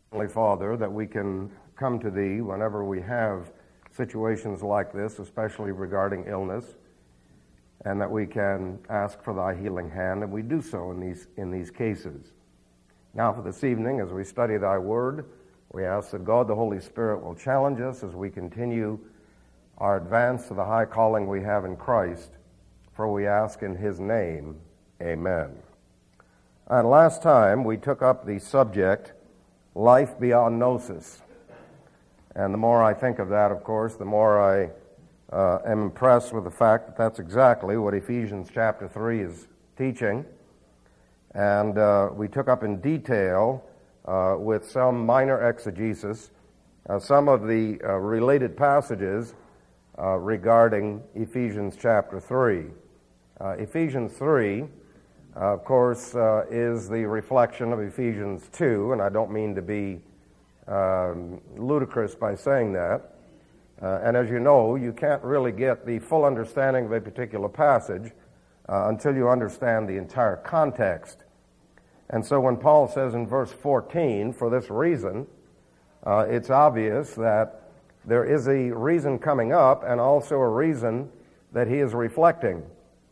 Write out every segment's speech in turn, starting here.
Heavenly Father, that we can come to Thee whenever we have situations like this, especially regarding illness, and that we can ask for Thy healing hand, and we do so in these cases. Now for this evening, as we study Thy Word, we ask that God the Holy Spirit will challenge us as we continue our advance to the high calling we have in Christ, for we ask in His name, Amen. And last time we took up the subject, life beyond gnosis. And the more I think of that, of course, the more I am impressed with the fact that that's exactly what Ephesians chapter 3 is teaching. And we took up in detail, with some minor exegesis, some of the related passages regarding Ephesians chapter 3. Ephesians 3, of course, is the reflection of Ephesians 2, and I don't mean to be ludicrous by saying that. And as you know, you can't really get the full understanding of a particular passage until you understand the entire context. And so when Paul says in verse 14, for this reason, it's obvious that there is a reason coming up and also a reason that he is reflecting.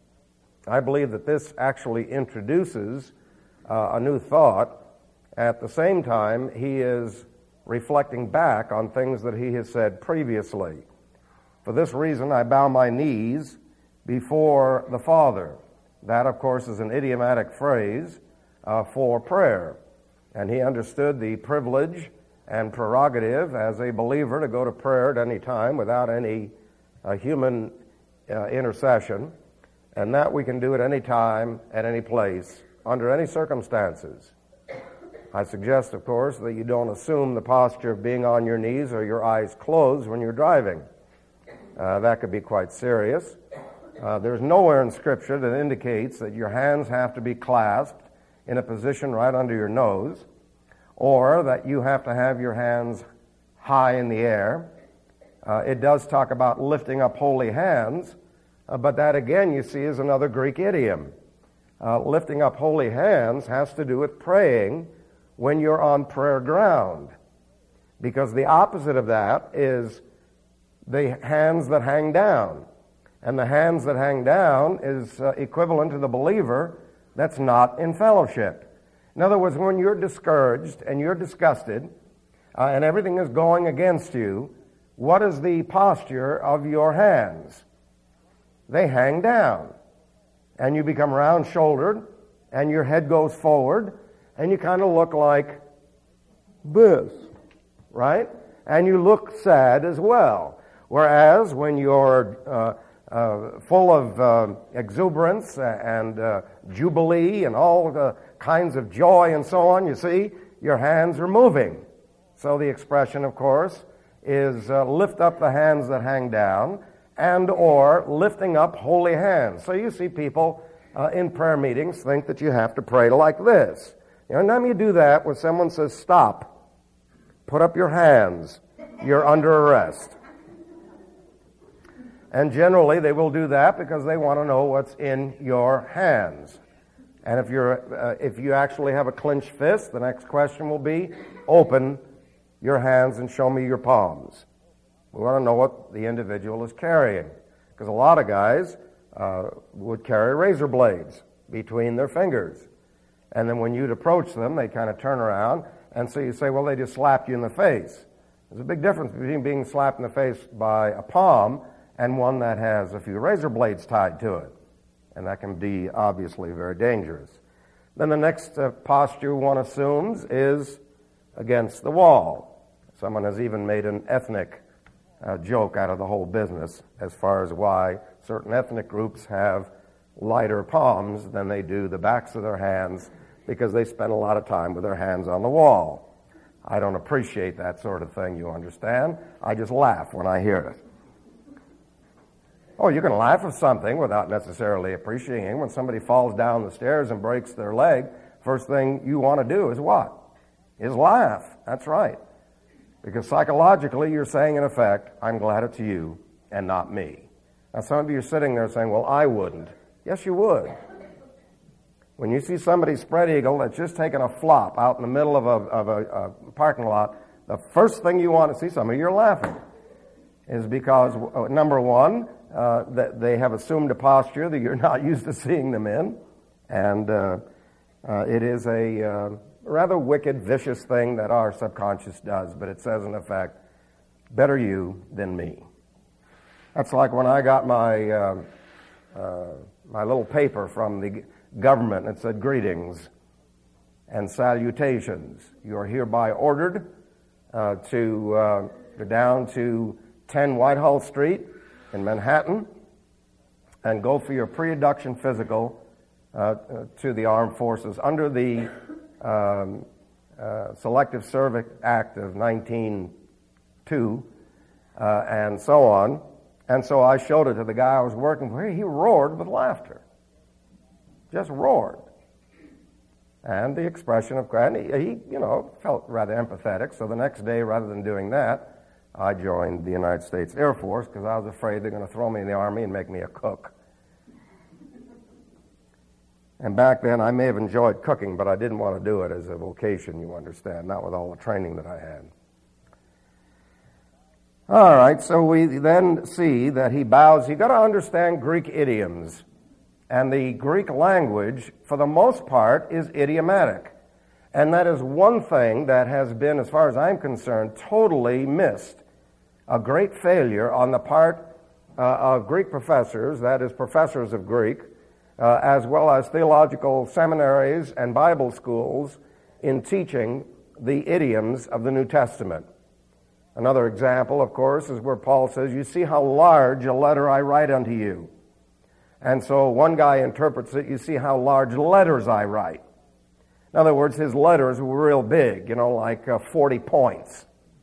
I believe that this actually introduces a new thought. At the same time, he is reflecting back on things that he has said previously. For this reason, I bow my knees before the Father. That, of course, is an idiomatic phrase for prayer. And he understood the privilege and prerogative as a believer to go to prayer at any time without any human intercession, and that we can do at any time, at any place, under any circumstances. I suggest, of course, that you don't assume the posture of being on your knees or your eyes closed when you're driving. That could be quite serious. There's nowhere in Scripture that indicates that your hands have to be clasped in a position right under your nose, or that you have to have your hands high in the air. It does talk about lifting up holy hands, but that again, you see, is another Greek idiom. Lifting up holy hands has to do with praying when you're on prayer ground, because the opposite of that is the hands that hang down. And the hands that hang down is equivalent to the believer that's not in fellowship. In other words, when you're discouraged and you're disgusted and everything is going against you, what is the posture of your hands? They hang down. And you become round-shouldered, and your head goes forward, and you kind of look like this, right? And you look sad as well. Whereas when you're full of exuberance and jubilee and all the kinds of joy and so on, you see, your hands are moving. So the expression, of course, is lift up the hands that hang down, and or lifting up holy hands. So you see people in prayer meetings think that you have to pray like this. Anytime you do that, when someone says, stop, put up your hands, you're under arrest. And generally they will do that because they want to know what's in your hands. And if you actually have a clenched fist, the next question will be, open your hands and show me your palms. We want to know what the individual is carrying. Because a lot of guys would carry razor blades between their fingers. And then when you'd approach them, they kind of turn around, and so you say, well, they just slapped you in the face. There's a big difference between being slapped in the face by a palm and one that has a few razor blades tied to it. And that can be obviously very dangerous. Then the next posture one assumes is against the wall. Someone has even made an ethnic joke out of the whole business as far as why certain ethnic groups have lighter palms than they do the backs of their hands, because they spend a lot of time with their hands on the wall. I don't appreciate that sort of thing, you understand? I just laugh when I hear it. Oh, you can laugh at something without necessarily appreciating. When somebody falls down the stairs and breaks their leg, first thing you want to do is what? Is laugh. That's right. Because psychologically you're saying, in effect, I'm glad it's you and not me. Now some of you are sitting there saying, well, I wouldn't. Yes, you would. When you see somebody spread eagle that's just taking a flop out in the middle of a parking lot, the first thing you want to see, some of you are laughing, is because, number one, that they have assumed a posture that you're not used to seeing them in, and it is a rather wicked, vicious thing that our subconscious does, but it says, in effect, better you than me. That's like when I got my my little paper from the government, and it said, greetings and salutations. You are hereby ordered to go down to 10 Whitehall Street in Manhattan and go for your pre-induction physical to the armed forces under the Selective Service Act of 1902 and so on. And so I showed it to the guy I was working for. He roared with laughter. Just roared. And the expression of, and he felt rather empathetic. So the next day, rather than doing that, I joined the United States Air Force because I was afraid they're going to throw me in the Army and make me a cook. And back then, I may have enjoyed cooking, but I didn't want to do it as a vocation, you understand, not with all the training that I had. All right, so we then see that he bows. You've got to understand Greek idioms. And the Greek language, for the most part, is idiomatic. And that is one thing that has been, as far as I'm concerned, totally missed. A great failure on the part of Greek professors, that is, professors of Greek, as well as theological seminaries and Bible schools in teaching the idioms of the New Testament. Another example, of course, is where Paul says, you see how large a letter I write unto you. And so one guy interprets it, you see how large letters I write. In other words, his letters were real big, like 40 points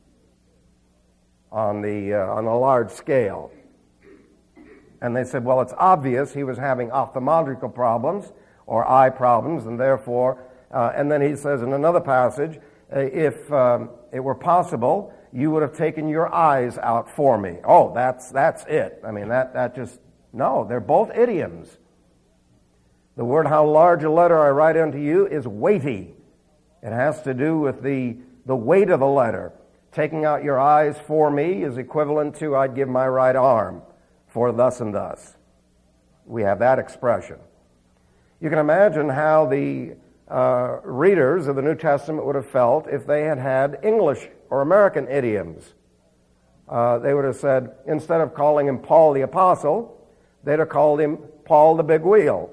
on the large scale. And they said, well, it's obvious he was having ophthalmological problems or eye problems, and therefore, and then he says in another passage, if it were possible, you would have taken your eyes out for me. Oh, that's it. I mean, that just, no, they're both idioms. The word, how large a letter I write unto you, is weighty. It has to do with the weight of the letter. Taking out your eyes for me is equivalent to, I'd give my right arm for thus and thus. We have that expression. You can imagine how the readers of the New Testament would have felt if they had had English or American idioms. They would have said, instead of calling him Paul the Apostle, they'd have called him Paul the Big Wheel.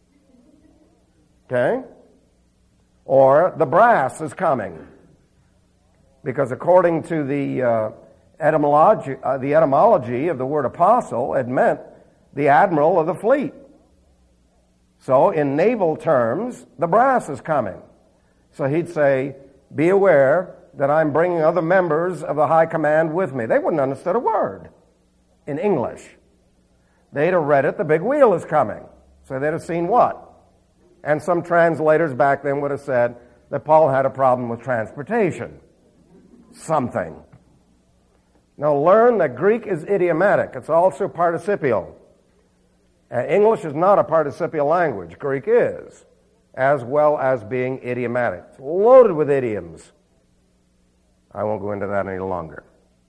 Okay? Or the brass is coming. Because according to the etymology of the word apostle, it meant the admiral of the fleet. So in naval terms, the brass is coming. So he'd say, be aware that I'm bringing other members of the high command with me. They wouldn't have understood a word in English. They'd have read it, the big wheel is coming. So they'd have seen what? And some translators back then would have said that Paul had a problem with transportation. Something. Now learn that Greek is idiomatic. It's also participial. English is not a participial language. Greek is, as well as being idiomatic. It's loaded with idioms. I won't go into that any longer.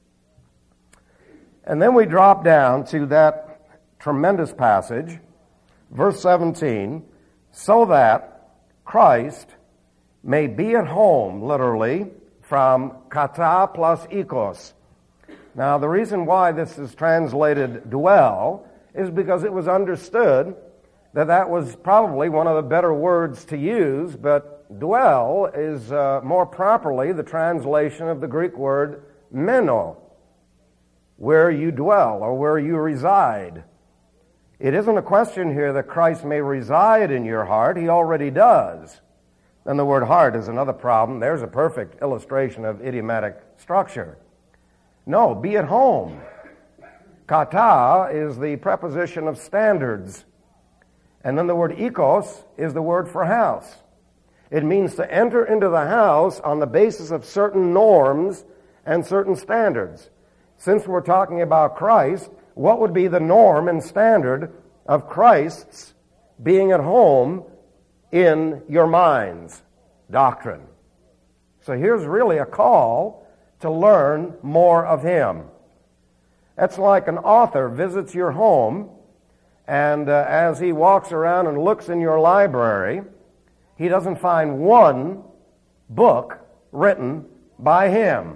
And then we drop down to that tremendous passage, verse 17, so that Christ may be at home, literally, from kata plus ikos. Now, the reason why this is translated dwell is because it was understood that that was probably one of the better words to use, but dwell is more properly the translation of the Greek word meno, where you dwell or where you reside. It isn't a question here that Christ may reside in your heart. He already does. Then the word heart is another problem. There's a perfect illustration of idiomatic structure. No, be at home. Kata is the preposition of standards. And then the word ikos is the word for house. It means to enter into the house on the basis of certain norms and certain standards. Since we're talking about Christ, what would be the norm and standard of Christ's being at home in your mind's doctrine. So here's really a call to learn more of Him. That's like an author visits your home, and as he walks around and looks in your library, he doesn't find one book written by him.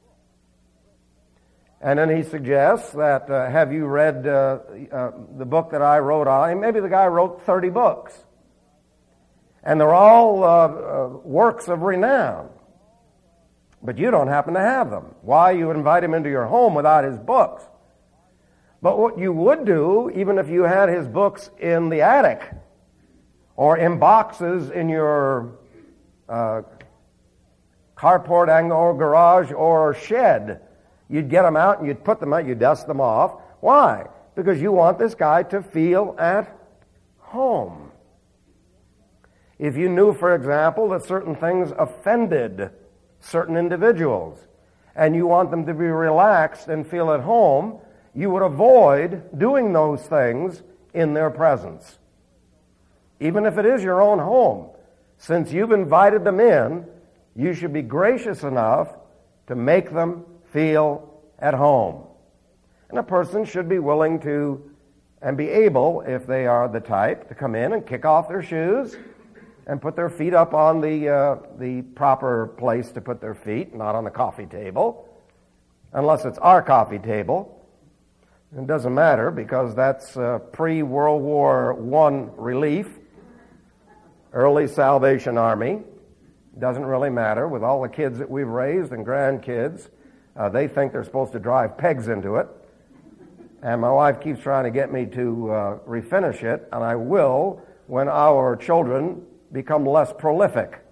And then he suggests that, have you read the book that I wrote on? Maybe the guy wrote 30 books. And they're all works of renown. But you don't happen to have them. Why? You would invite him into your home without his books. But what you would do, even if you had his books in the attic or in boxes in your carport or garage or shed, you'd get them out and you'd put them out, you'd dust them off. Why? Because you want this guy to feel at home. If you knew, for example, that certain things offended certain individuals, and you want them to be relaxed and feel at home, you would avoid doing those things in their presence. Even if it is your own home, since you've invited them in, you should be gracious enough to make them feel at home. And a person should be willing to and be able, if they are the type, to come in and kick off their shoes and put their feet up on the proper place to put their feet, not on the coffee table, unless it's our coffee table. It doesn't matter because that's pre-World War I relief, early Salvation Army. Doesn't really matter. With all the kids that we've raised and grandkids, they think they're supposed to drive pegs into it. And my wife keeps trying to get me to refinish it, and I will when our children become less prolific.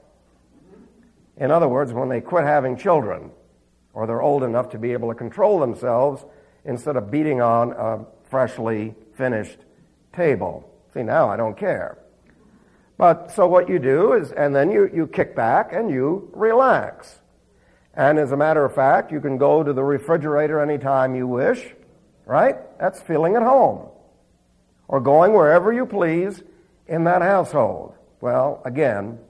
In other words, when they quit having children, or they're old enough to be able to control themselves instead of beating on a freshly finished table. See, now I don't care. But so what you do is, and then you kick back and you relax. And as a matter of fact, you can go to the refrigerator anytime you wish, right? That's feeling at home. Or going wherever you please in that household. Well, again,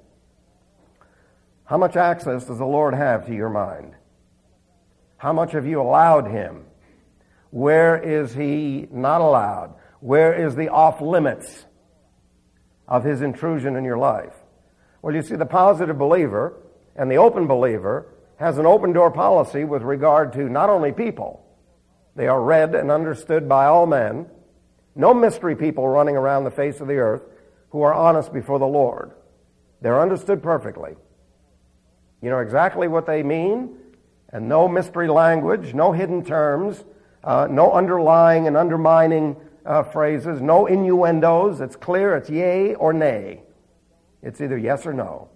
how much access does the Lord have to your mind? How much have you allowed Him? Where is He not allowed? Where is the off limits of His intrusion in your life? Well, you see, the positive believer and the open believer has an open door policy with regard to not only people. They are read and understood by all men. No mystery people running around the face of the earth who are honest before the Lord. They're understood perfectly. You know exactly what they mean, and no mystery language, no hidden terms, no underlying and undermining phrases, no innuendos. It's clear, it's yea or nay. It's either yes or no.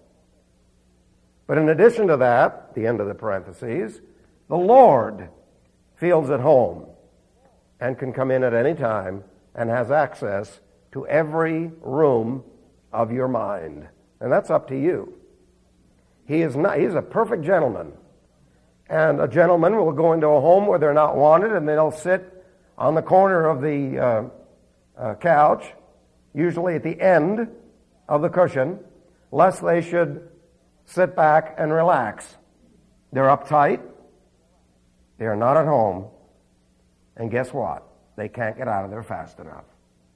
But in addition to that, the end of the parentheses, the Lord feels at home and can come in at any time and has access to every room of your mind. And that's up to you. He's a perfect gentleman. And a gentleman will go into a home where they're not wanted, and they'll sit on the corner of the couch, usually at the end of the cushion, lest they should sit back and relax. They're uptight. They are not at home. And guess what? They can't get out of there fast enough.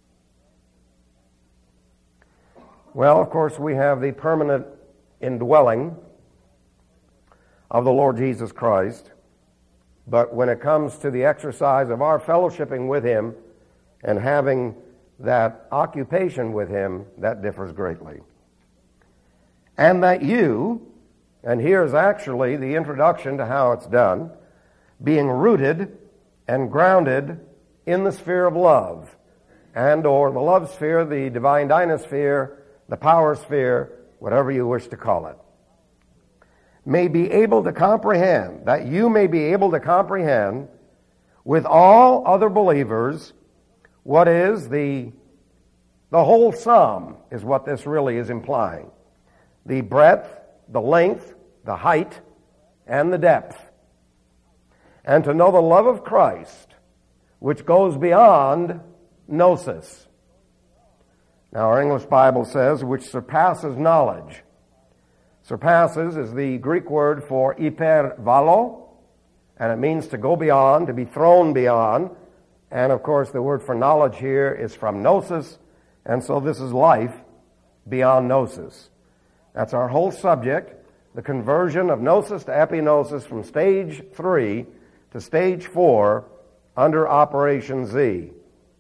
Well, of course, we have the permanent indwelling of the Lord Jesus Christ. But when it comes to the exercise of our fellowshipping with Him and having that occupation with Him, that differs greatly. And that you, and here's actually the introduction to how it's done, being rooted and grounded in the sphere of love, and or the love sphere, the divine dynasphere, the power sphere, whatever you wish to call it, may be able to comprehend, that you may be able to comprehend with all other believers what is the whole sum, is what this really is implying. The breadth, the length, the height, and the depth. And to know the love of Christ, which goes beyond gnosis. Now, our English Bible says, which surpasses knowledge. Surpasses is the Greek word for hypervalo, and it means to go beyond, to be thrown beyond. And, of course, the word for knowledge here is from gnosis, and so this is life beyond gnosis. That's our whole subject, the conversion of gnosis to epignosis from stage 3 to stage 4 under Operation Z.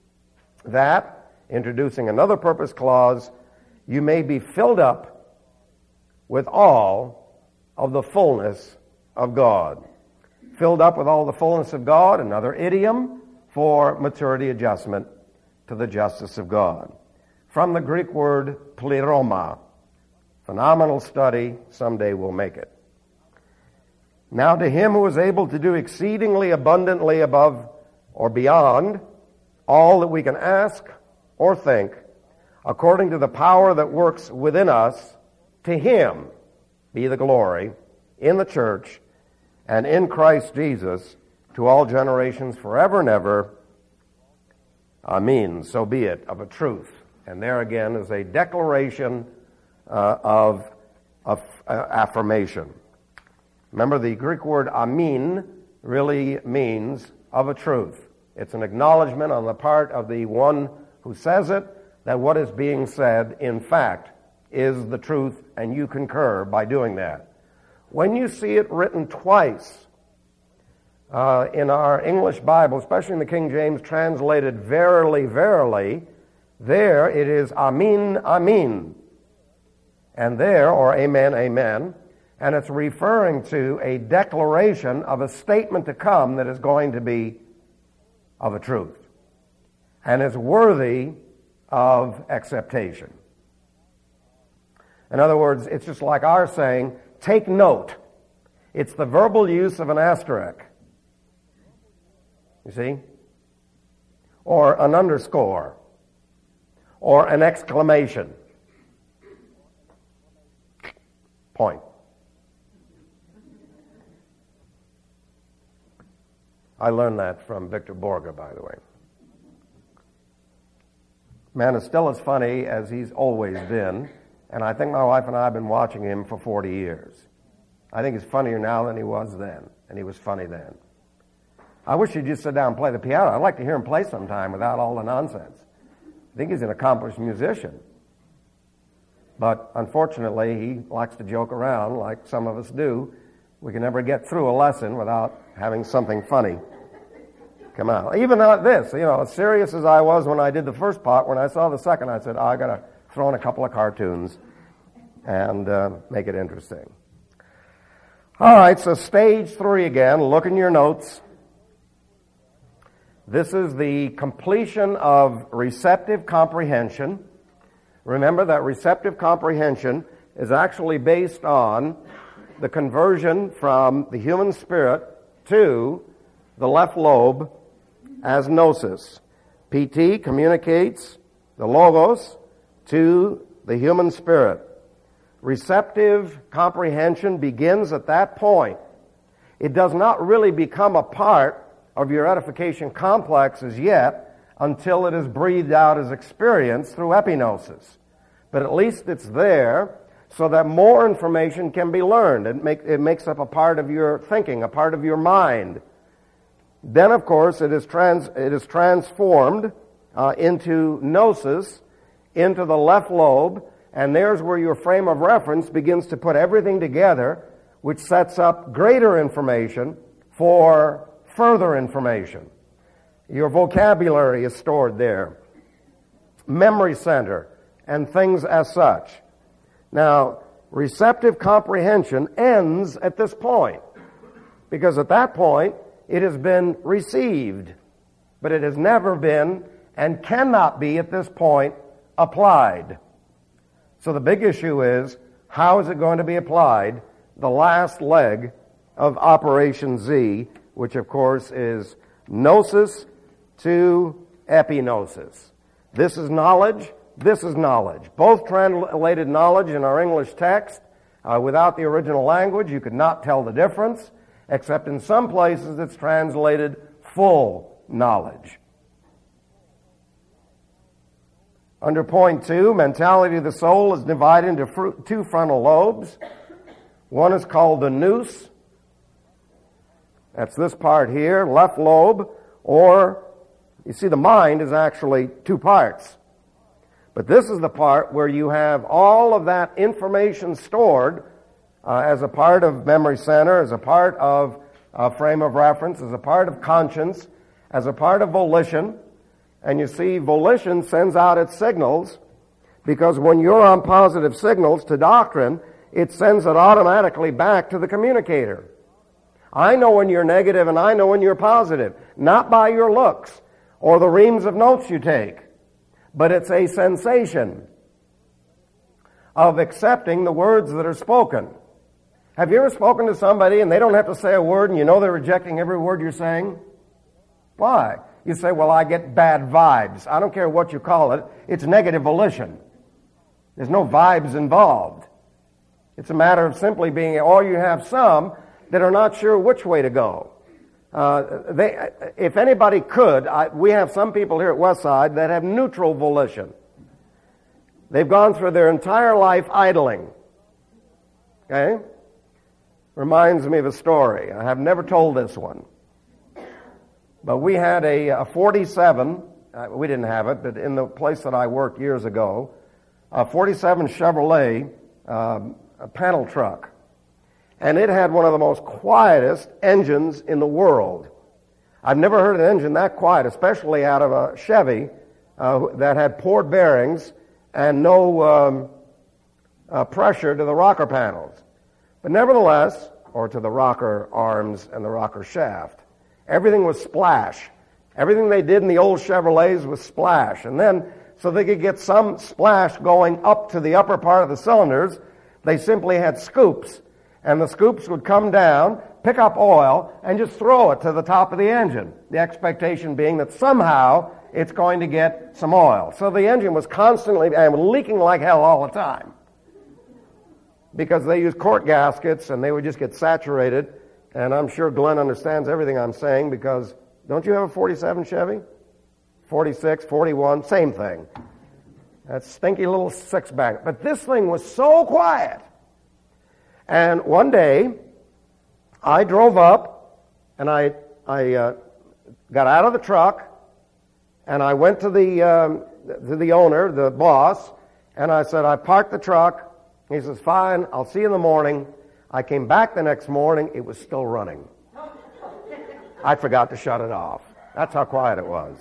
That, introducing another purpose clause, you may be filled up with all of the fullness of God. Filled up with all the fullness of God, another idiom for maturity adjustment to the justice of God. From the Greek word pleroma. Phenomenal study, someday we'll make it. Now to him who is able to do exceedingly abundantly above or beyond all that we can ask or think, according to the power that works within us, to him be the glory in the church and in Christ Jesus to all generations forever and ever. Amen. So be it, of a truth. And there again is a declaration of affirmation. Remember, the Greek word amen really means of a truth. It's an acknowledgement on the part of the one who says it that what is being said, in fact, is the truth, and you concur by doing that. When you see it written twice in our English Bible, especially in the King James, translated verily, verily, there it is amen, amen. And there, or amen, amen, and it's referring to a declaration of a statement to come that is going to be of a truth and is worthy of acceptation. In other words, it's just like our saying, take note. It's the verbal use of an asterisk. You see? Or an underscore. Or an exclamation. Point. I learned that from Victor Borge, by the way. Man is still as funny as he's always been. And I think my wife and I have been watching him for 40 years. I think he's funnier now than he was then, and he was funny then. I wish he'd just sit down and play the piano. I'd like to hear him play sometime without all the nonsense. I think he's an accomplished musician. But unfortunately, he likes to joke around like some of us do. We can never get through a lesson without having something funny come out. Even not this, as serious as I was when I did the first part, when I saw the second, I said, I got to throw in a couple of cartoons and make it interesting. All right, so stage 3 again. Look in your notes. This is the completion of receptive comprehension. Remember that receptive comprehension is actually based on the conversion from the human spirit to the left lobe as gnosis. PT communicates the logos to the human spirit. Receptive comprehension begins at that point. It does not really become a part of your edification complex as yet until it is breathed out as experience through epignosis. But at least it's there so that more information can be learned. It makes up a part of your thinking, a part of your mind. Then, of course, it is transformed into gnosis, into the left lobe, and there's where your frame of reference begins to put everything together, which sets up greater information for further information. Your vocabulary is stored there. Memory center and things as such. Now, receptive comprehension ends at this point, because at that point it has been received, but it has never been and cannot be at this point applied. So the big issue is, how is it going to be applied? The last leg of Operation Z, which of course is gnosis to epignosis. This is knowledge, this is knowledge. Both translated knowledge in our English text. Without the original language, you could not tell the difference, except in some places it's translated full knowledge. Under point 2, mentality of the soul is divided into 2 frontal lobes. One is called the nous. That's this part here, left lobe, or you see the mind is actually 2 parts. But this is the part where you have all of that information stored as a part of memory center, as a part of frame of reference, as a part of conscience, as a part of volition. And you see, volition sends out its signals because when you're on positive signals to doctrine, it sends it automatically back to the communicator. I know when you're negative and I know when you're positive, not by your looks or the reams of notes you take, but it's a sensation of accepting the words that are spoken. Have you ever spoken to somebody and they don't have to say a word and you know they're rejecting every word you're saying? Why? You say, well, I get bad vibes. I don't care what you call it. It's negative volition. There's no vibes involved. It's a matter of simply being, or you have some that are not sure which way to go. If anybody could, we have some people here at Westside that have neutral volition. They've gone through their entire life idling. Okay? Reminds me of a story. I have never told this one. But we had a 47, we didn't have it, but in the place that I worked years ago, a 47 Chevrolet panel truck. And it had one of the most quietest engines in the world. I've never heard an engine that quiet, especially out of a Chevy that had poured bearings and no pressure to the rocker panels. But nevertheless, or to the rocker arms and the rocker shaft, everything was splash. Everything they did in the old Chevrolets was splash. And then, so they could get some splash going up to the upper part of the cylinders, they simply had scoops. And the scoops would come down, pick up oil, and just throw it to the top of the engine. The expectation being that somehow it's going to get some oil. So the engine was constantly leaking like hell all the time. Because they used quart gaskets and they would just get saturated. And I'm sure Glenn understands everything I'm saying because don't you have a 47 Chevy? 46, 41, same thing. That stinky little six-back. But this thing was so quiet. And one day, I drove up and I got out of the truck and I went to the owner, the boss, and I said, I parked the truck. He says, fine, I'll see you in the morning. I came back the next morning, it was still running. I forgot to shut it off. That's how quiet it was.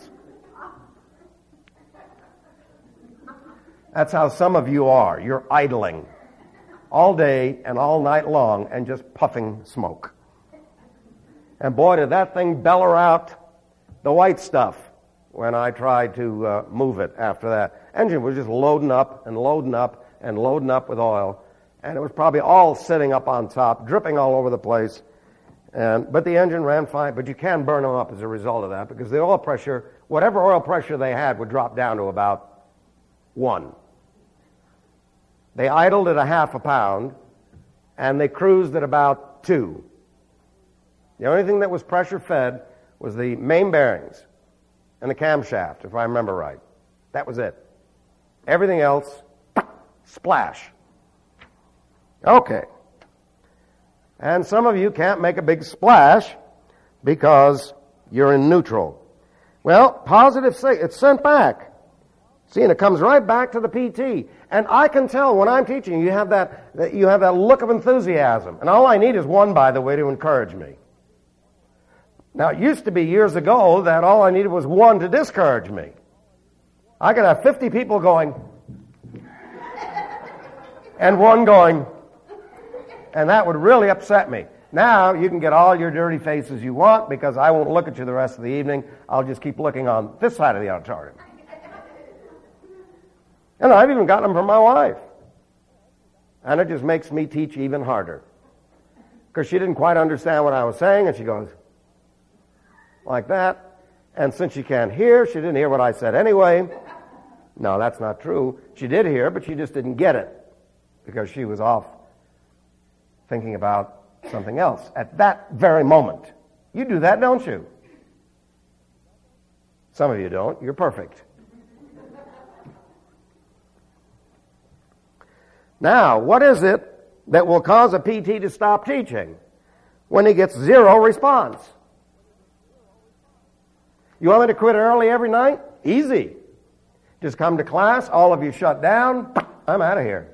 That's how some of you are. You're idling all day and all night long and just puffing smoke. And boy, did that thing bellow out the white stuff when I tried to move it after that. Engine was just loading up and loading up and loading up with oil. And it was probably all sitting up on top, dripping all over the place. But the engine ran fine, but you can burn them up as a result of that because the oil pressure, whatever oil pressure they had, would drop down to about 1. They idled at 0.5 pound, and they cruised at about 2. The only thing that was pressure-fed was the main bearings and the camshaft, if I remember right. That was it. Everything else, splash. Okay. And some of you can't make a big splash because you're in neutral. Well, positive, it's sent back. See, and it comes right back to the PT. And I can tell when I'm teaching, you have that look of enthusiasm. And all I need is one, by the way, to encourage me. Now, it used to be years ago that all I needed was one to discourage me. I could have 50 people going, and one going, and that would really upset me. Now, you can get all your dirty faces you want because I won't look at you the rest of the evening. I'll just keep looking on this side of the auditorium. And I've even gotten them from my wife. And it just makes me teach even harder. Because she didn't quite understand what I was saying, and she goes like that. And since she can't hear, she didn't hear what I said anyway. No, that's not true. She did hear, but she just didn't get it because she was off thinking about something else at that very moment. You do that, don't you? Some of you don't. You're perfect. Now, what is it that will cause a PT to stop teaching? When he gets zero response. You want me to quit early every night? Easy. Just come to class, all of you shut down, I'm out of here.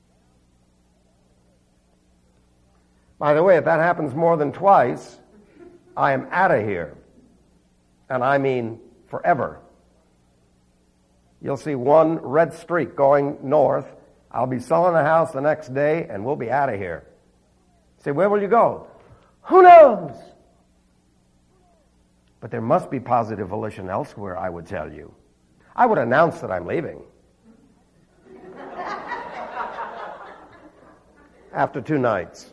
By the way, if that happens more than twice, I am out of here. And I mean forever. You'll see one red streak going north. I'll be selling the house the next day, and we'll be out of here. Say, where will you go? Who knows? But there must be positive volition elsewhere, I would tell you. I would announce that I'm leaving. After 2 nights.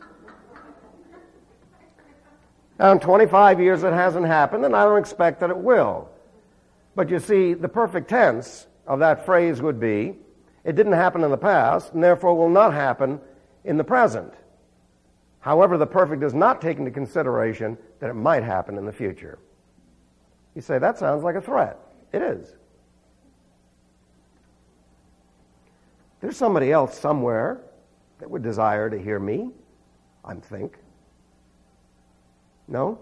Now, in 25 years it hasn't happened, and I don't expect that it will. But you see, the perfect tense of that phrase would be, it didn't happen in the past, and therefore will not happen in the present. However, the perfect does not take into consideration that it might happen in the future. You say, that sounds like a threat. It is. There's somebody else somewhere that would desire to hear me, I think. No?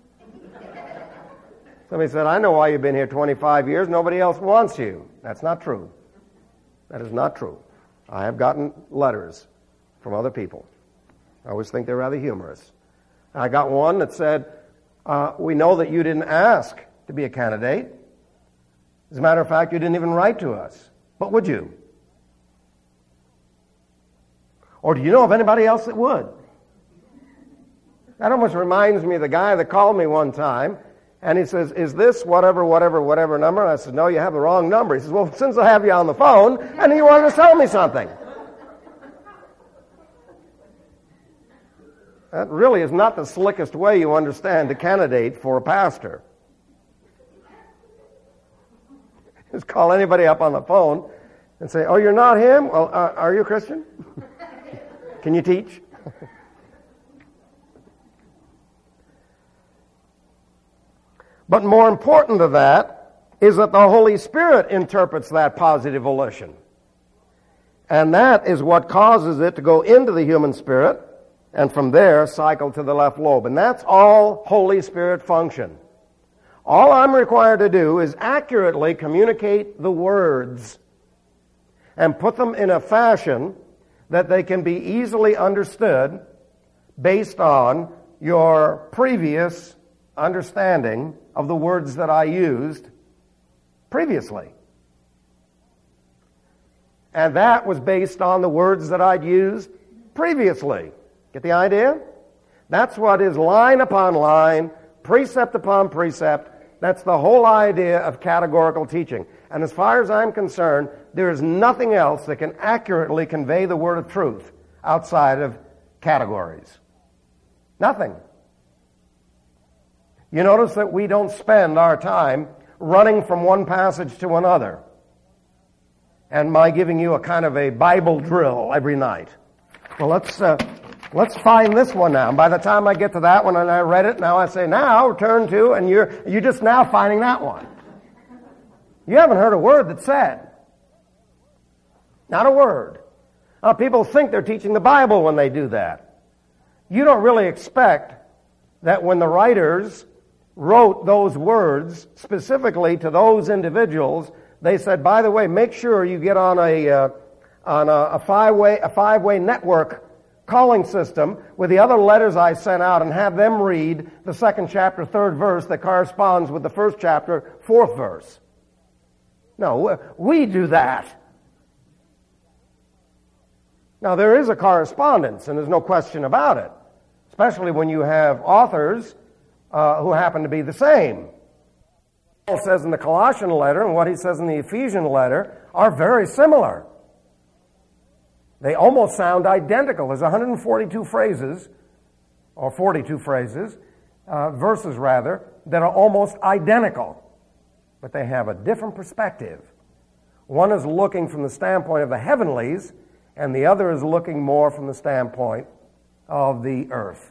Somebody said, I know why you've been here 25 years. Nobody else wants you. That's not true. That is not true. I have gotten letters from other people. I always think they're rather humorous. I got one that said, we know that you didn't ask to be a candidate. As a matter of fact, you didn't even write to us. But would you? Or do you know of anybody else that would? That almost reminds me of the guy that called me one time, and he says, is this whatever number? And I said, no, you have the wrong number. He says, well, since I have you on the phone, and he wanted to sell me something. That really is not the slickest way you understand to candidate for a pastor. Just call anybody up on the phone and say, oh, you're not him? Well, are you a Christian? Can you teach? But more important to that is that the Holy Spirit interprets that positive volition. And that is what causes it to go into the human spirit and from there cycle to the left lobe. And that's all Holy Spirit function. All I'm required to do is accurately communicate the words and put them in a fashion that they can be easily understood based on your previous understanding of the words that I used previously. And that was based on the words that I'd used previously. Get the idea? That's what is line upon line, precept upon precept. That's the whole idea of categorical teaching. And as far as I'm concerned, there is nothing else that can accurately convey the word of truth outside of categories. Nothing. You notice that we don't spend our time running from one passage to another and my giving you a kind of a Bible drill every night. Well, let's find this one now. And by the time I get to that one and I read it, now I say, now turn to, and you're just now finding that one. You haven't heard a word that's said. Not a word. Now, people think they're teaching the Bible when they do that. You don't really expect that when the writers wrote those words specifically to those individuals, they said, by the way, make sure you get on a five-way network calling system with the other letters I sent out and have them read the 2nd chapter, 3rd verse that corresponds with the 1st chapter, 4th verse. No, we do that. Now, there is a correspondence, and there's no question about it, especially when you have authors who happen to be the same. Paul says in the Colossian letter and what he says in the Ephesian letter are very similar. They almost sound identical. There's 142 phrases, or 42 phrases, verses rather, that are almost identical. But they have a different perspective. One is looking from the standpoint of the heavenlies, and the other is looking more from the standpoint of the earth.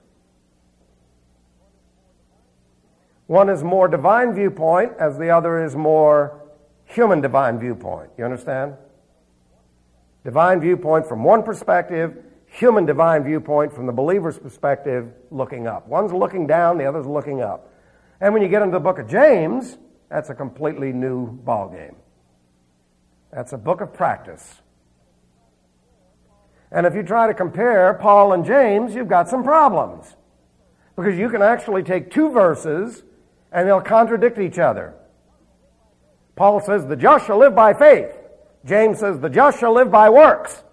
One is more divine viewpoint, as the other is more human divine viewpoint. You understand? Divine viewpoint from one perspective, human divine viewpoint from the believer's perspective, looking up. One's looking down, the other's looking up. And when you get into the book of James, that's a completely new ballgame. That's a book of practice. And if you try to compare Paul and James, you've got some problems. Because you can actually take two verses and they'll contradict each other. Paul says, the just shall live by faith. James says, the just shall live by works.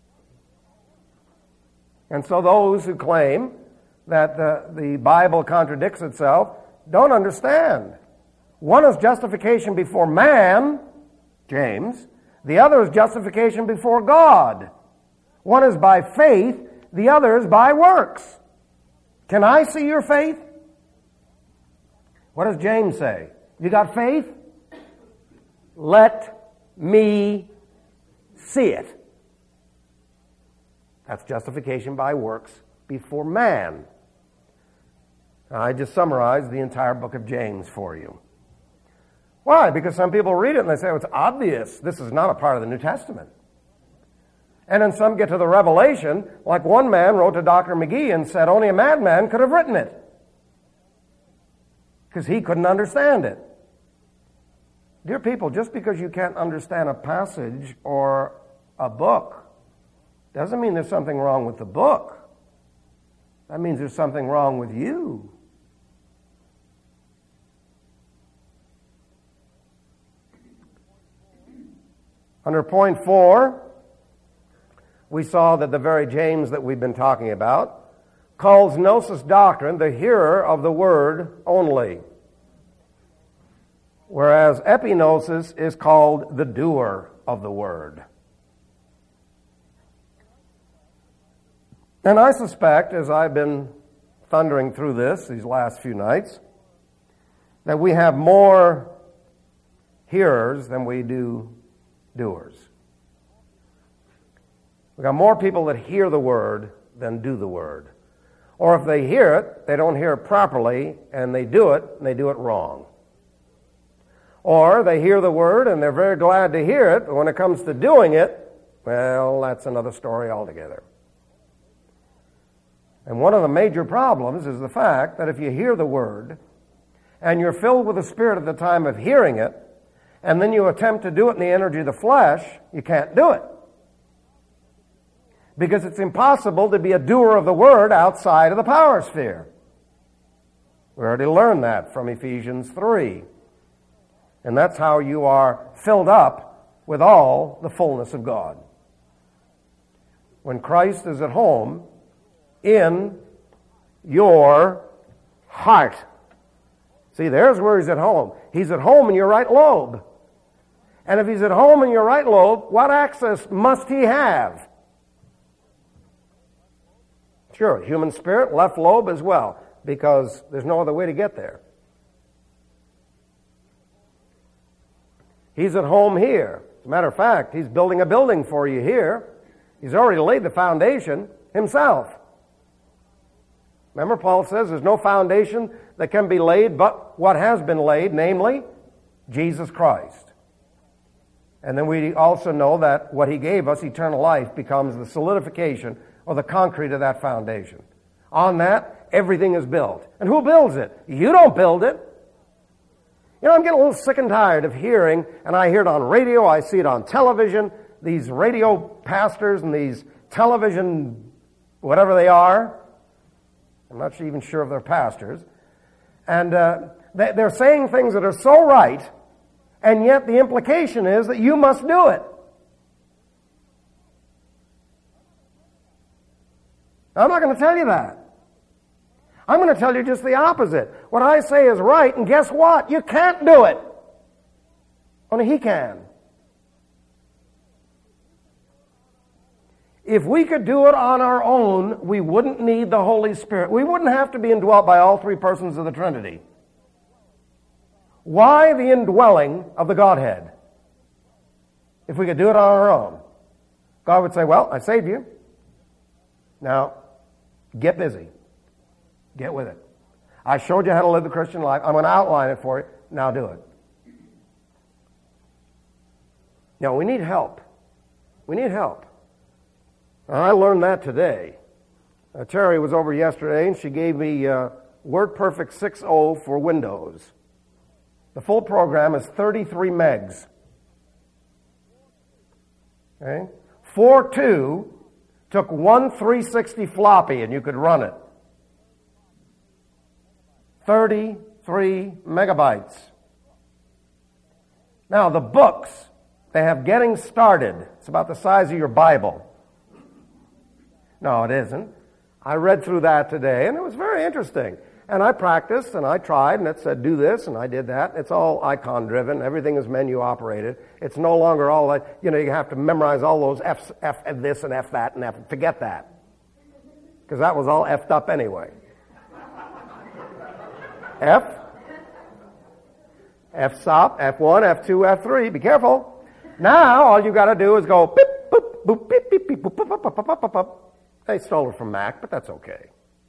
And so those who claim that the Bible contradicts itself don't understand. One is justification before man, James. The other is justification before God. One is by faith, the other is by works. Can I see your faith? What does James say? You got faith? Let me see it. That's justification by works before man. I just summarized the entire book of James for you. Why? Because some people read it and they say, oh, it's obvious. This is not a part of the New Testament. And then some get to the Revelation, like one man wrote to Dr. McGee and said only a madman could have written it. Because he couldn't understand it. Dear people, just because you can't understand a passage or a book doesn't mean there's something wrong with the book. That means there's something wrong with you. Under point 4, we saw that the very James that we've been talking about calls gnosis doctrine the hearer of the word only, whereas epignosis is called the doer of the word. And I suspect, as I've been thundering through these last few nights, that we have more hearers than we do doers. We've got more people that hear the word than do the word. Or if they hear it, they don't hear it properly, and they do it wrong. Or they hear the word, and they're very glad to hear it, but when it comes to doing it, well, that's another story altogether. And one of the major problems is the fact that if you hear the word, and you're filled with the Spirit at the time of hearing it, and then you attempt to do it in the energy of the flesh, you can't do it. Because it's impossible to be a doer of the word outside of the power sphere. We already learned that from Ephesians 3. And that's how you are filled up with all the fullness of God. When Christ is at home in your heart. See, there's where he's at home. He's at home in your right lobe. And if he's at home in your right lobe, what access must he have? Sure, human spirit, left lobe as well, because there's no other way to get there. He's at home here. As a matter of fact, he's building a building for you here. He's already laid the foundation himself. Remember, Paul says there's no foundation that can be laid but what has been laid, namely, Jesus Christ. And then we also know that what he gave us, eternal life, becomes the solidification or the concrete of that foundation. On that, everything is built. And who builds it? You don't build it. You know, I'm getting a little sick and tired of hearing, and I hear it on radio, I see it on television, these radio pastors and these television, whatever they are, I'm not even sure if they're pastors, and they're saying things that are so right, and yet the implication is that you must do it. I'm not going to tell you that. I'm going to tell you just the opposite. What I say is right, and guess what? You can't do it. Only he can. If we could do it on our own, we wouldn't need the Holy Spirit. We wouldn't have to be indwelt by all three persons of the Trinity. Why the indwelling of the Godhead? If we could do it on our own. God would say, well, I saved you. Now, get busy. Get with it. I showed you how to live the Christian life. I'm going to outline it for you. Now do it. Now, we need help. We need help. Now, I learned that today. Terry was over yesterday, and she gave me WordPerfect 6.0 for Windows. The full program is 33 megs. Okay? 4.2 took one 360 floppy, and you could run it. 33 megabytes. Now, the books, they have Getting Started. It's about the size of your Bible. No, it isn't. I read through that today, and it was very interesting. And I practiced, and I tried, and it said, do this, and I did that. It's all icon-driven. Everything is menu-operated. It's no longer all that, you have to memorize all those F this and F that and F. Forget that. Because that was all F'd up anyway. F stop, F1, F2, F3. Be careful. Now, all you got to do is go beep, boop, boop, beep, beep, beep, boop, boop, boop, boop, boop, boop, boop. They stole it from Mac, but that's okay.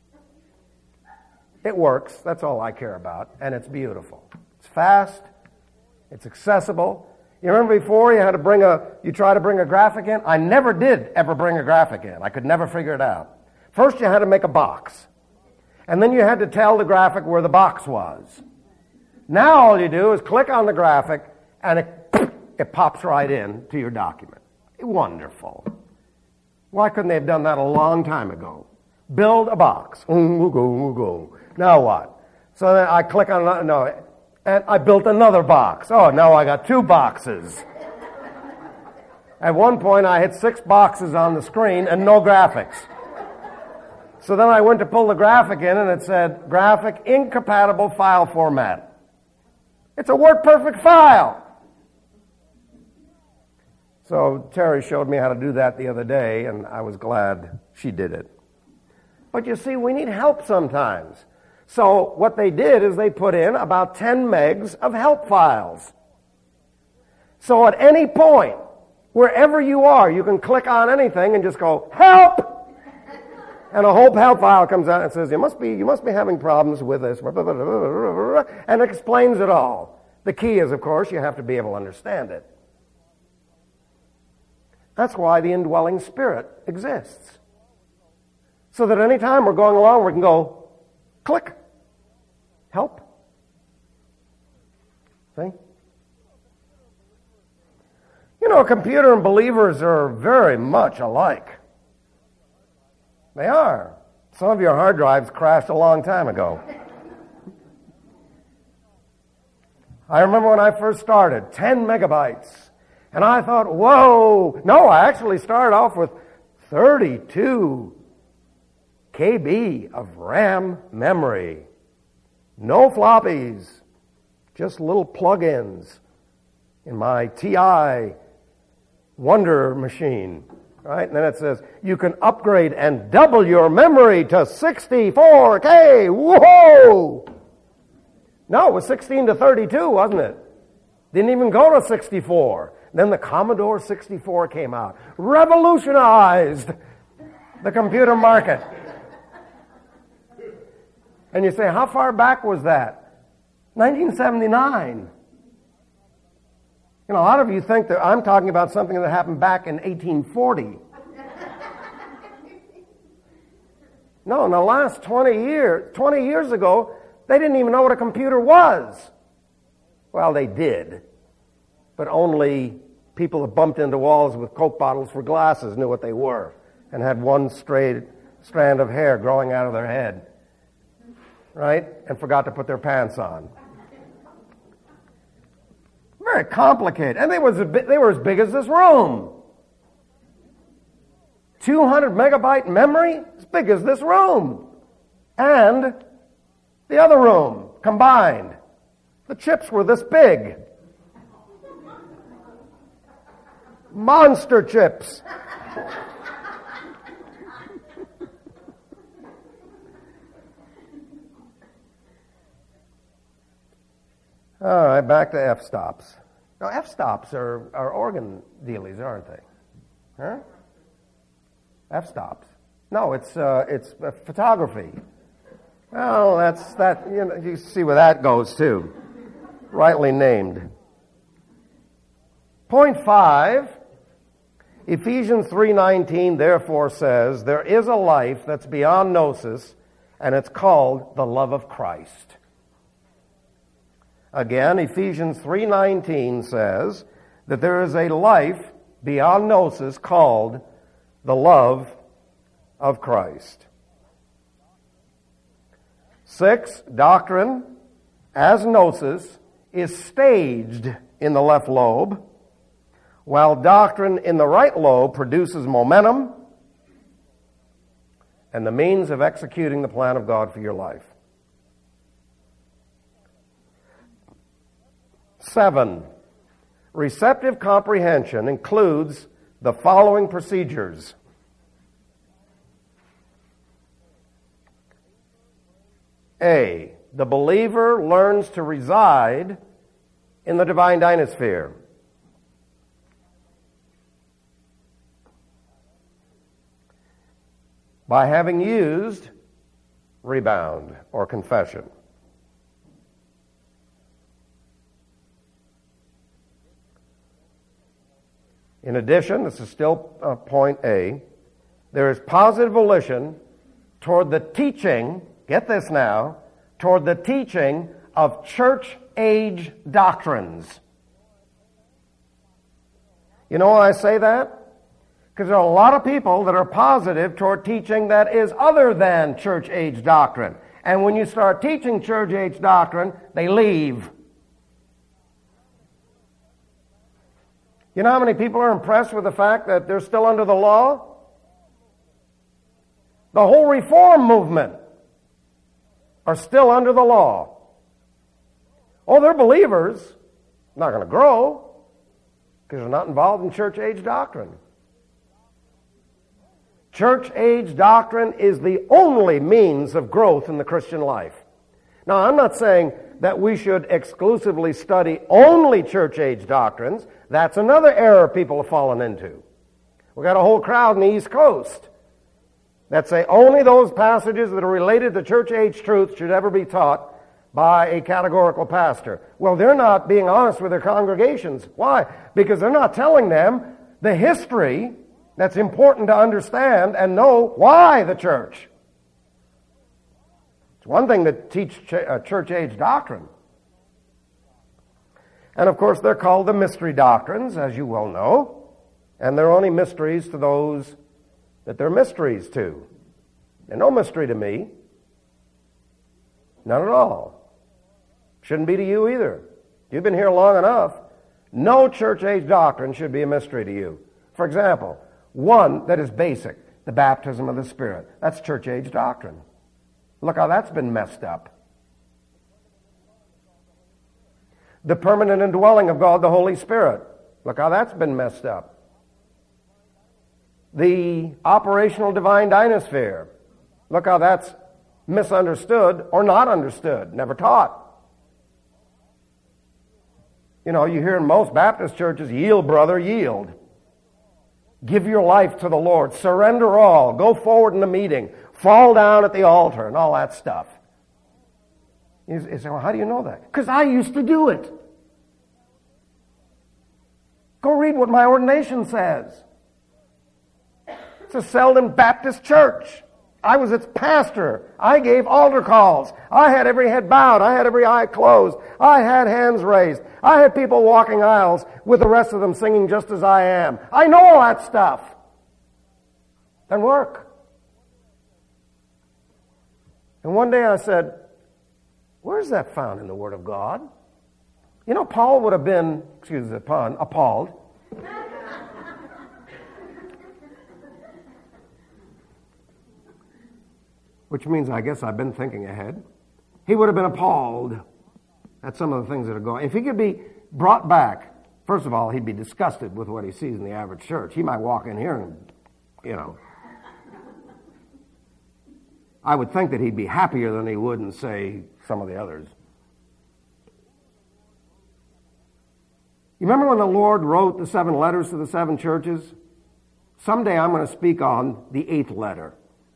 It works. That's all I care about. And it's beautiful. It's fast. It's accessible. You remember before you try to bring a graphic in? I never did ever bring a graphic in. I could never figure it out. First, you had to make a box. And then you had to tell the graphic where the box was. Now all you do is click on the graphic, and it pops right in to your document. Wonderful. Why couldn't they have done that a long time ago? Build a box. We'll go. Now what? So then I click on and I built another box. Oh, now I got 2 boxes. At one point, I had 6 boxes on the screen and no graphics. So then I went to pull the graphic in, and it said, graphic incompatible file format. It's a WordPerfect file. So Terry showed me how to do that the other day, and I was glad she did it. But you see, we need help sometimes. So what they did is they put in about 10 megs of help files. So at any point, wherever you are, you can click on anything and just go, help! And a whole help file comes out and says, you must be having problems with this, and it explains it all. The key is, of course, you have to be able to understand it. That's why the indwelling spirit exists. So that any time we're going along, we can go, click, help. See? A computer and believers are very much alike. They are. Some of your hard drives crashed a long time ago. I remember when I first started, 10 megabytes. And I thought, whoa. No, I actually started off with 32 KB of RAM memory. No floppies. Just little plug-ins in my TI Wonder machine. Right? And then it says, you can upgrade and double your memory to 64K. Whoa! No, it was 16 to 32, wasn't it? Didn't even go to 64. Then the Commodore 64 came out. Revolutionized the computer market. And you say, how far back was that? 1979. A lot of you think that I'm talking about something that happened back in 1840. No, in the last 20 years ago, they didn't even know what a computer was. Well, they did. But only people that bumped into walls with Coke bottles for glasses knew what they were and had one straight strand of hair growing out of their head. Right? And forgot to put their pants on. Very complicated. And they were as big as this room. 200 megabyte memory, as big as this room. And the other room combined. The chips were this big. Monster chips. All right, back to f-stops. Now, f-stops are organ dealies, aren't they? Huh? F-stops. No, it's photography. Well, that's that. You see where that goes too. Rightly named. Point 5 Ephesians 3:19 therefore says, there is a life that's beyond gnosis, and it's called the love of Christ. Again, Ephesians 3:19 says that there is a life beyond gnosis called the love of Christ. 6, doctrine as gnosis is staged in the left lobe, while doctrine in the right lobe produces momentum and the means of executing the plan of God for your life. 7, receptive comprehension includes the following procedures. A, the believer learns to reside in the divine dynasphere. By having used rebound or confession. In addition, this is still point A, there is positive volition toward the teaching, get this now, toward the teaching of church age doctrines. You know why I say that? Because there are a lot of people that are positive toward teaching that is other than church age doctrine. And when you start teaching church age doctrine, they leave. You know how many people are impressed with the fact that they're still under the law? The whole reform movement are still under the law. Oh, they're believers. Not going to grow because they're not involved in church age doctrine. Church age doctrine is the only means of growth in the Christian life. Now, I'm not saying that we should exclusively study only church age doctrines. That's another error people have fallen into. We've got a whole crowd in the East Coast that say only those passages that are related to church age truth should ever be taught by a categorical pastor. Well, they're not being honest with their congregations. Why? Because they're not telling them the history that's important to understand and know why the church. It's one thing to teach church age doctrine. And of course, they're called the mystery doctrines, as you well know. And they're only mysteries to those that they're mysteries to. They're no mystery to me. None at all. Shouldn't be to you either. You've been here long enough. No church age doctrine should be a mystery to you. For example, one that is basic, the baptism of the Spirit. That's church age doctrine. Look how that's been messed up. The permanent indwelling of God the Holy Spirit. Look how that's been messed up. The operational divine dynasphere. Look how that's misunderstood or not understood, never taught. You know, you hear in most Baptist churches, yield, brother, yield. Give your life to the Lord. Surrender all. Go forward in the meeting. Fall down at the altar and all that stuff. You say, well, how do you know that? Because I used to do it. Go read what my ordination says. It's a Selden Baptist church. I was its pastor. I gave altar calls. I had every head bowed. I had every eye closed. I had hands raised. I had people walking aisles with the rest of them singing just as I am. I know all that stuff. Doesn't work. And one day I said, where's that found in the Word of God? You know, Paul would have been, excuse the pun, appalled. Which means I guess I've been thinking ahead. He would have been appalled at some of the things that are going. If he could be brought back, first of all, he'd be disgusted with what he sees in the average church. He might walk in here and, you know. I would think that he'd be happier than he would in, say, some of the others. You remember when the Lord wrote the 7 letters to the 7 churches? Someday I'm going to speak on the 8th letter.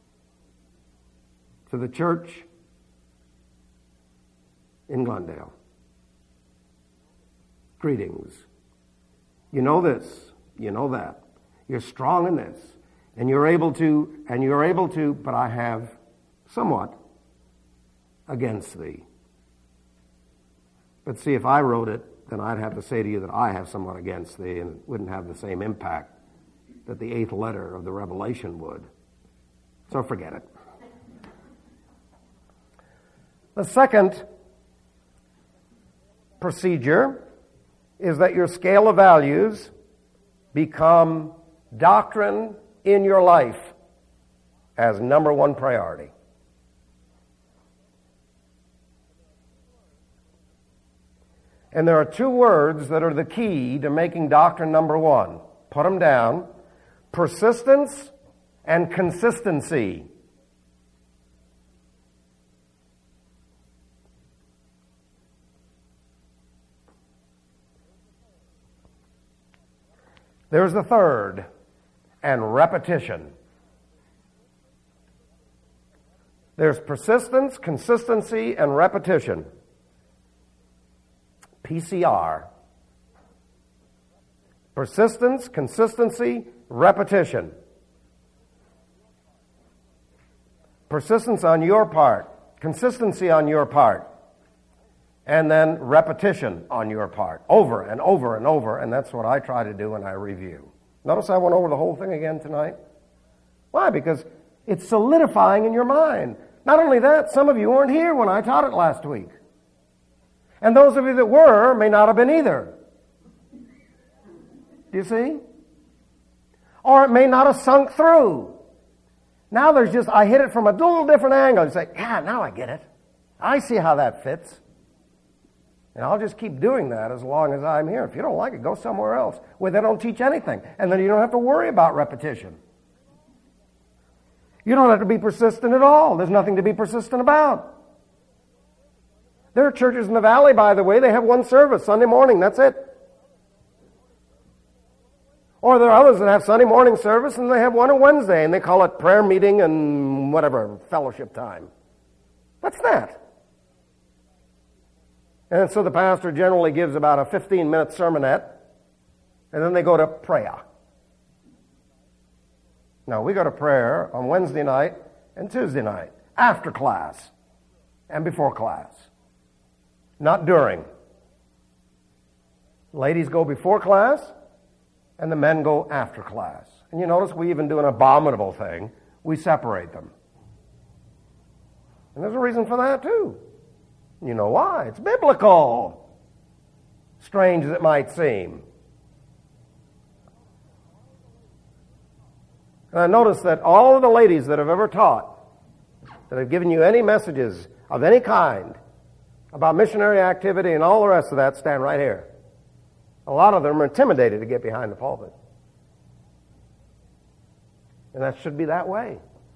To the church in Glendale. Greetings. You know this, you know that. You're strong in this. And you're able to, but I have somewhat against thee. But see, if I wrote it, then I'd have to say to you that I have somewhat against thee, and it wouldn't have the same impact that the 8th letter of the Revelation would. So forget it. The second procedure is that your scale of values become doctrine in your life as number one priority. And there are two words that are the key to making doctrine number one. Put them down. Persistence and consistency. There's the third, and repetition. There's persistence, consistency, and repetition. PCR. Persistence, consistency, repetition. Persistence on your part, consistency on your part, and then repetition on your part, over and over and over, and that's what I try to do when I review. Notice I went over the whole thing again tonight. Why? Because it's solidifying in your mind. Not only that, some of you weren't here when I taught it last week. And those of you that were may not have been either. Do you see? Or it may not have sunk through. Now there's just, I hit it from a little different angle. You say, yeah, now I get it. I see how that fits. And I'll just keep doing that as long as I'm here. If you don't like it, go somewhere else where they don't teach anything. And then you don't have to worry about repetition. You don't have to be persistent at all. There's nothing to be persistent about. There are churches in the valley, by the way, they have one service, Sunday morning, that's it. Or there are others that have Sunday morning service and they have one on Wednesday and they call it prayer meeting and whatever, fellowship time. What's that? And so the pastor generally gives about a 15-minute sermonette and then they go to prayer. Now, we go to prayer on Wednesday night and Tuesday night, after class and before class. Not during. Ladies go before class, and the men go after class. And you notice we even do an abominable thing. We separate them. And there's a reason for that, too. You know why? It's biblical. Strange as it might seem. And I notice that all of the ladies that have ever taught, that have given you any messages of any kind, about missionary activity and all the rest of that, stand right here. A lot of them are intimidated to get behind the pulpit. And that should be that way.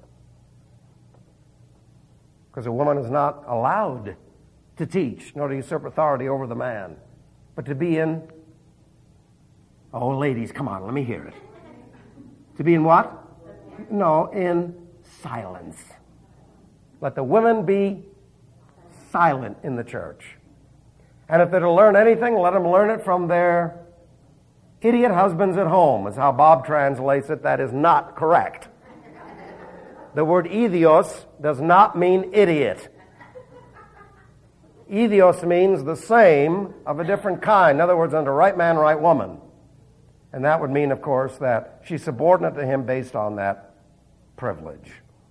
Because a woman is not allowed to teach, nor to usurp authority over the man, but to be in, oh ladies, come on, let me hear it. To be in what? No, in silence. Let the women be silent in the church. And if they're to learn anything, let them learn it from their idiot husbands at home, is how Bob translates it. That is not correct. The word idios does not mean idiot. Idios means the same of a different kind. In other words, under right man, right woman. And that would mean, of course, that she's subordinate to him based on that privilege.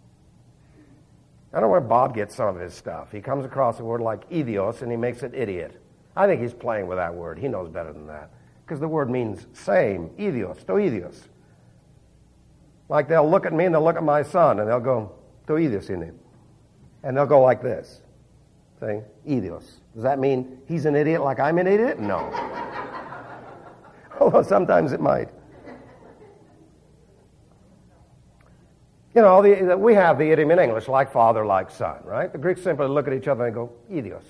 I don't know where Bob gets some of his stuff. He comes across a word like idios and he makes it idiot. I think he's playing with that word. He knows better than that. Because the word means same, idios, to idios. Like they'll look at me and they'll look at my son and they'll go, to idios in him. And they'll go like this. See? Idios. Does that mean he's an idiot like I'm an idiot? No. Although sometimes it might. You know, we have the idiom in English, like father, like son, right? The Greeks simply look at each other and go, idios.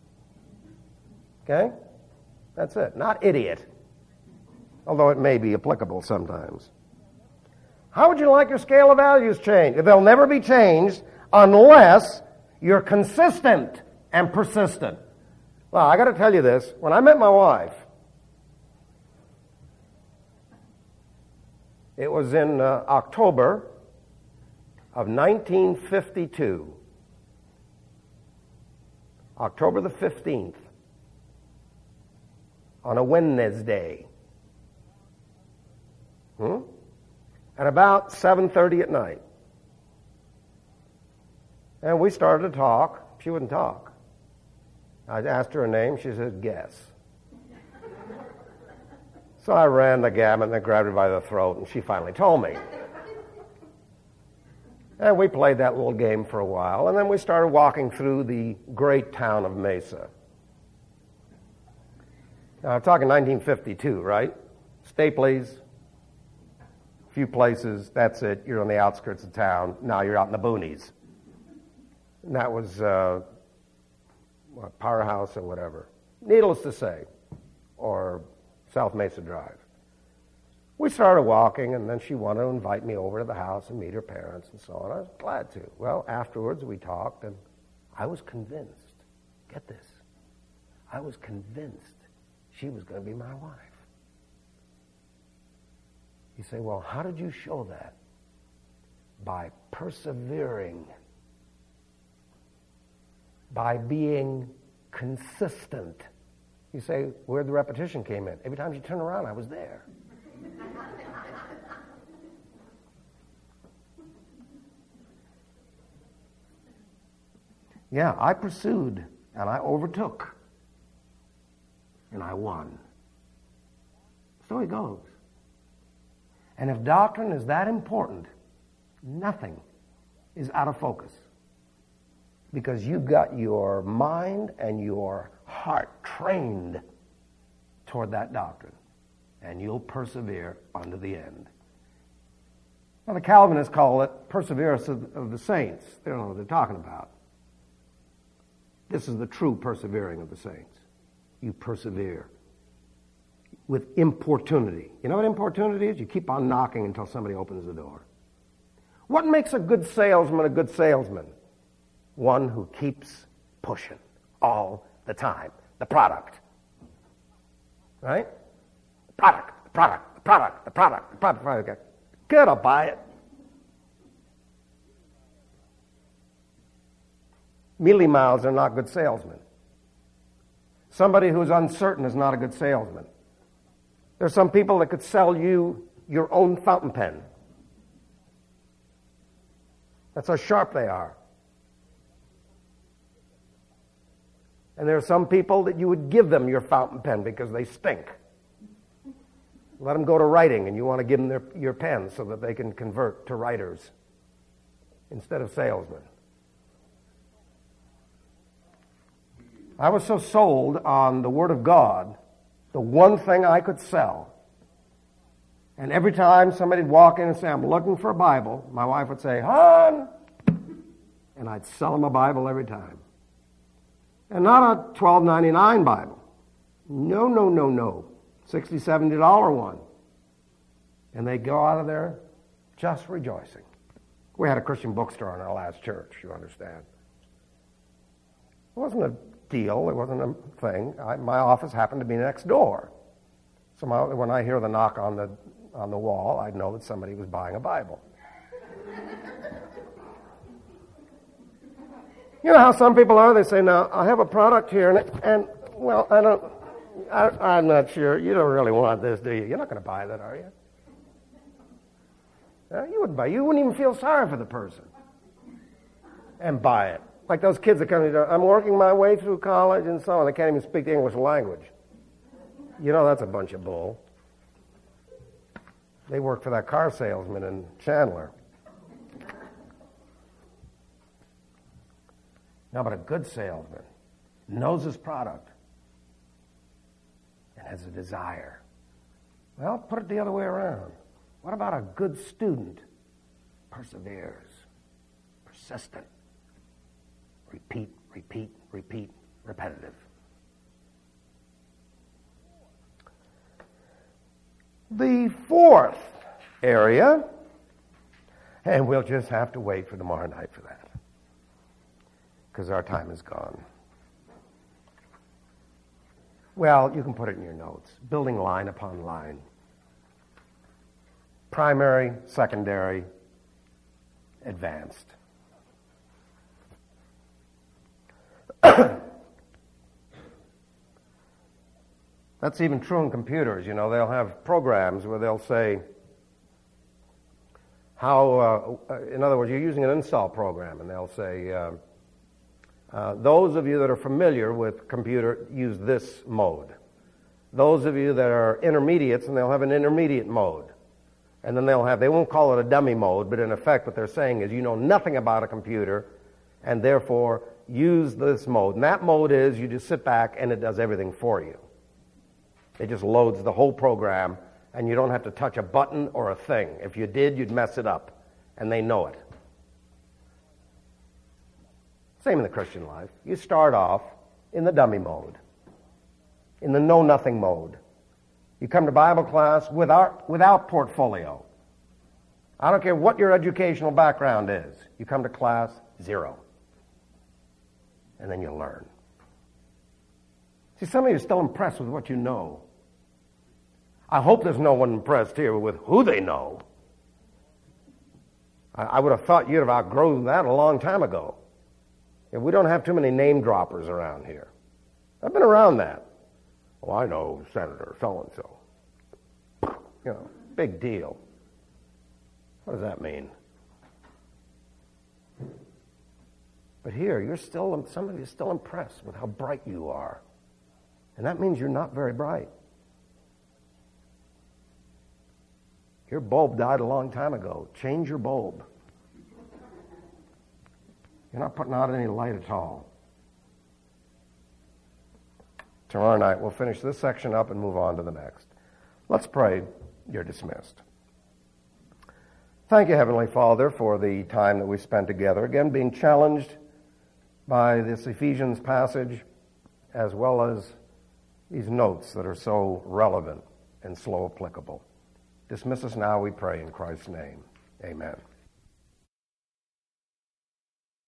Okay? That's it. Not idiot. Although it may be applicable sometimes. How would you like your scale of values changed? They'll never be changed unless you're consistent and persistent. Well, I got to tell you this. When I met my wife, It was in October of 1952, October the 15th, on a Wednesday. At about 7:30 at night. And we started to talk. She wouldn't talk. I asked her name. She said, guess. So I ran the gamut and I grabbed her by the throat, and she finally told me. And we played that little game for a while, and then we started walking through the great town of Mesa. Now, I'm talking 1952, right? Stapley's, a few places, that's it. You're on the outskirts of town. Now you're out in the boonies. And that was Powerhouse or whatever. Needless to say, or South Mesa Drive. We started walking, and then she wanted to invite me over to the house and meet her parents and so on. I was glad to. Well, afterwards we talked, and I was convinced, get this, I was convinced she was going to be my wife. You say, well, how did you show that? By persevering, by being consistent. You say, where the repetition came in. Every time you turn around, I was there. Yeah, I pursued, and I overtook, and I won. So it goes. And if doctrine is that important, nothing is out of focus. Because you got your mind and your heart trained toward that doctrine. And you'll persevere unto the end. Now, the Calvinists call it perseverance of the saints. They don't know what they're talking about. This is the true persevering of the saints. You persevere with importunity. You know what importunity is? You keep on knocking until somebody opens the door. What makes a good salesman a good salesman? One who keeps pushing all the time. The product. Right? The product. Good, I'll buy it. Mealy mouths are not good salesmen. Somebody who's uncertain is not a good salesman. There's some people that could sell you your own fountain pen. That's how sharp they are. And there are some people that you would give them your fountain pen because they stink. Let them go to writing, and you want to give them your pen so that they can convert to writers instead of salesmen. I was so sold on the Word of God, the one thing I could sell. And every time somebody'd walk in and say, I'm looking for a Bible, my wife would say, hon! And I'd sell them a Bible every time. And not a $12.99 Bible. No. $60, $70 one. And they'd go out of there just rejoicing. We had a Christian bookstore in our last church, you understand. It wasn't a deal. It wasn't a thing. My office happened to be next door. So when I hear the knock on the wall, I'd know that somebody was buying a Bible. You know how some people are? They say, now, I have a product here, and well, I'm not sure. You don't really want this, do you? You're not going to buy that, are you? You wouldn't buy it. You wouldn't even feel sorry for the person and buy it. Like those kids that come to, I'm working my way through college and so on. They can't even speak the English language. You know that's a bunch of bull. They work for that car salesman in Chandler. No, but a good salesman knows his product and has a desire. Well, put it the other way around. What about a good student? Perseveres, persistent, repeat, repetitive. The fourth area, and we'll just have to wait for tomorrow night for that, because our time is gone. Well, you can put it in your notes. Building line upon line. primary, secondary, advanced. That's even true in computers. You know, they'll have programs where they'll say how, in other words, you're using an install program, and they'll say, those of you that are familiar with computer, use this mode. Those of you that are intermediates, and they'll have an intermediate mode. And then they won't call it a dummy mode, but in effect what they're saying is you know nothing about a computer, and therefore use this mode. And that mode is you just sit back and it does everything for you. It just loads the whole program, and you don't have to touch a button or a thing. If you did, you'd mess it up, and they know it. Same in the Christian life. You start off in the dummy mode, in the know-nothing mode. You come to Bible class without portfolio. I don't care what your educational background is. You come to class, zero. And then you learn. See, some of you are still impressed with what you know. I hope there's no one impressed here with who they know. I would have thought you'd have outgrown that a long time ago. We don't have too many name droppers around here. I've been around that. Oh, I know Senator so-and-so. You know, big deal. What does that mean? But here, some of you are still impressed with how bright you are. And that means you're not very bright. Your bulb died a long time ago. Change your bulb. You're not putting out any light at all. Tomorrow night, we'll finish this section up and move on to the next. Let's pray. You're dismissed. Thank you, Heavenly Father, for the time that we spent together. Again, being challenged by this Ephesians passage, as well as these notes that are so relevant and so applicable. Dismiss us now, we pray, in Christ's name. Amen.